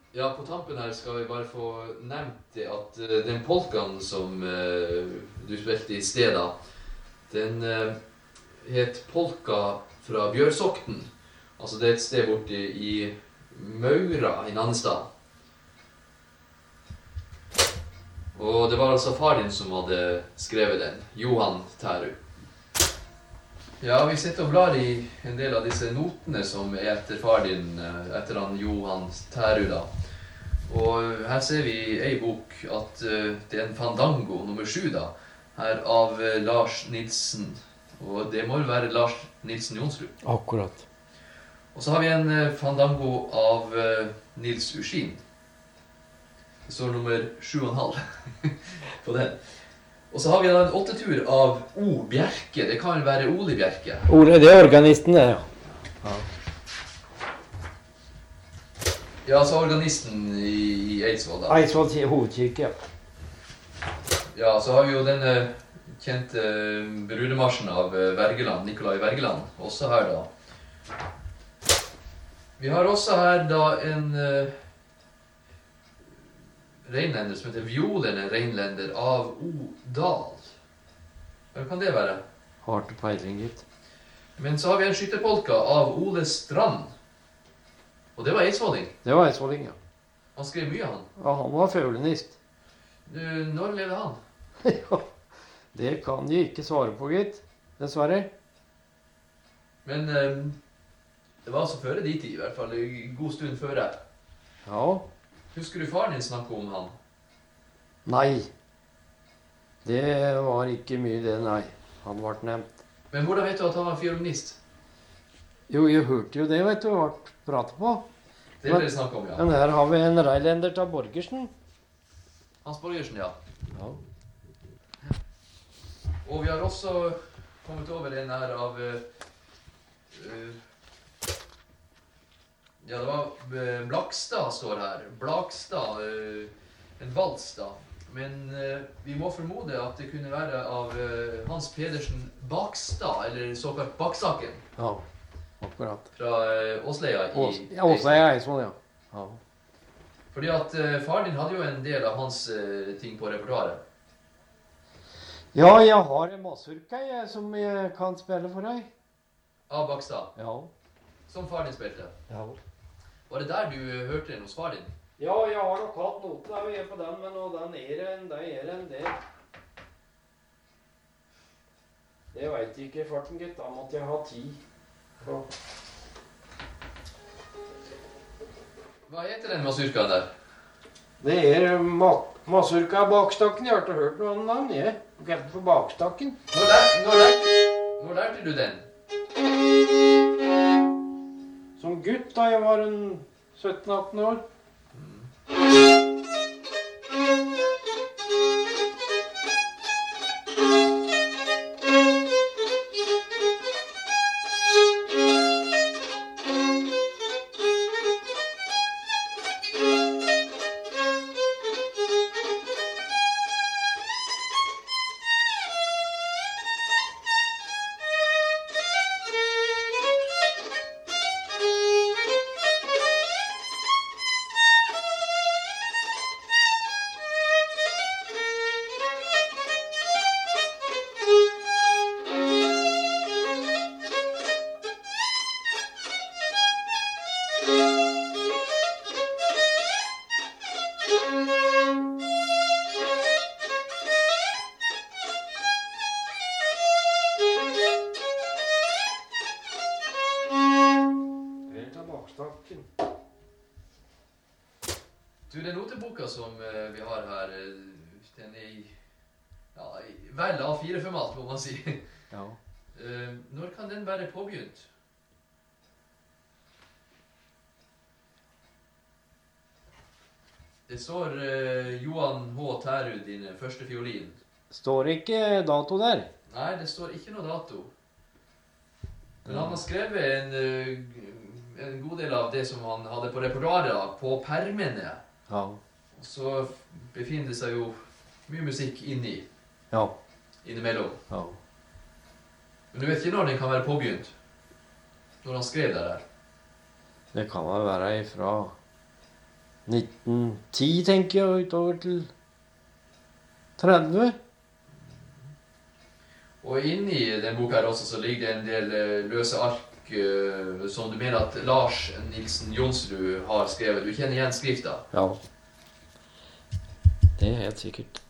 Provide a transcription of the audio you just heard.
Ja, på tampen her skal vi bare få nevnt det at den polkaen som du spilte i stedet, den het Polka fra Bjørsokten. Altså det er et sted borte i Maura i Nannestad. Og det var altså far din som hadde skrevet den, Johan Tærud. Ja, vi sitter og blar i en del av disse notene som er etter far din, etter han Johan Tærud da. Og her ser vi i en bok at det er en fandango nummer 7 da, her av Lars Nilsen. Og det må jo være Lars Nilsen Jonsrud. Akkurat. Og så har vi en fandango av Nils Uskin. Det står nummer 7,5 på den. Og så har vi da en 8-tur av O. Bjerke. Det kan vel være Ole Bjerke. Ole, det er organisten det, ja. Ja, så organisten i Eidsvoll da. Eidsvoll hovedkirke, ja. Ja, så har vi jo denne kjente brudemarsjen av Wergeland, Nikolai Wergeland, også her da. Vi har også her da en reinlender som heter Violene Reinlender av O. Dahl. Hva kan det være? Har til peiling, gitt. Men så har vi en skytterpolka av Ole Strand. Og det var Eidsvolling. Det var Eidsvolling, ja. Han skrev mye, han. Ja, han var føvlenist. Når levde han? Ja, det kan jeg ikke svare på, gitt. Dessverre. Men det var altså før de tid, i hvert fall. En god stund før her. Ja. Husker du faren din snakke om han? Nei. Det var ikke mye det, nei. Han ble nevnt. Men hvordan vet du at han var fiolinist? Jo, jeg hørte jo det, vet du, ble pratet på. Det vil dere snakke om, ja. Men her har vi en reilender til Borgersen. Hans Borgersen, ja. Ja. Og vi har også kommet over en her av... ja, det var Blakstad står her. Blakstad, en vals da. Men vi må formode at det kunne være av Hans Pedersen Bakstad, eller såkalt Baksaken. Ja, akkurat. Fra Åsleia i... Ja, Åsleia i Eidsvoll, ja. Ja. Fordi at far din hadde jo en del av hans ting på repertoaret. Ja, jeg har en masurka som jeg kan spille for deg. Av Bakstad? Ja. Som far din spilte? Ja. Var det der du hørte den hos far din? Ja, jeg har nok hatt noten der og jeg på den, men den er en del. Det vet jeg ikke i farten, gitt. Da måtte jeg ha 10. Så. Hva heter den masurkaen der? Det er masurka bakstakken. Jeg har ikke hørt noe annet navn, jeg. Galt for bakstakken. Når lærte du den? Som gutt da jeg var en 17-18 år. Du, den noteboka som vi har her, den er i, ja, vel A4-format, må man si. Ja. Når kan den være påbegynt? Det står Johan H. Tærud, din første fiolin. Står ikke dato der? Nei, det står ikke noe dato. Men han har skrevet en god del av det som han hadde på repertoaret på permene. Ja. Så befinner det seg jo mye musikk inni. Ja. Innimellom. Ja. Men du vet ikke når den kan være påbegynt? Når han skrev det der? Det kan vel være ifra 1910, tenker jeg, og utover til 30. Og inni den boka her også så ligger det en del løse ark som du mener at Lars Nilsen Jonsrud har skrevet. Du kjenner igjen skrifta? Ja. Det er helt sikkert.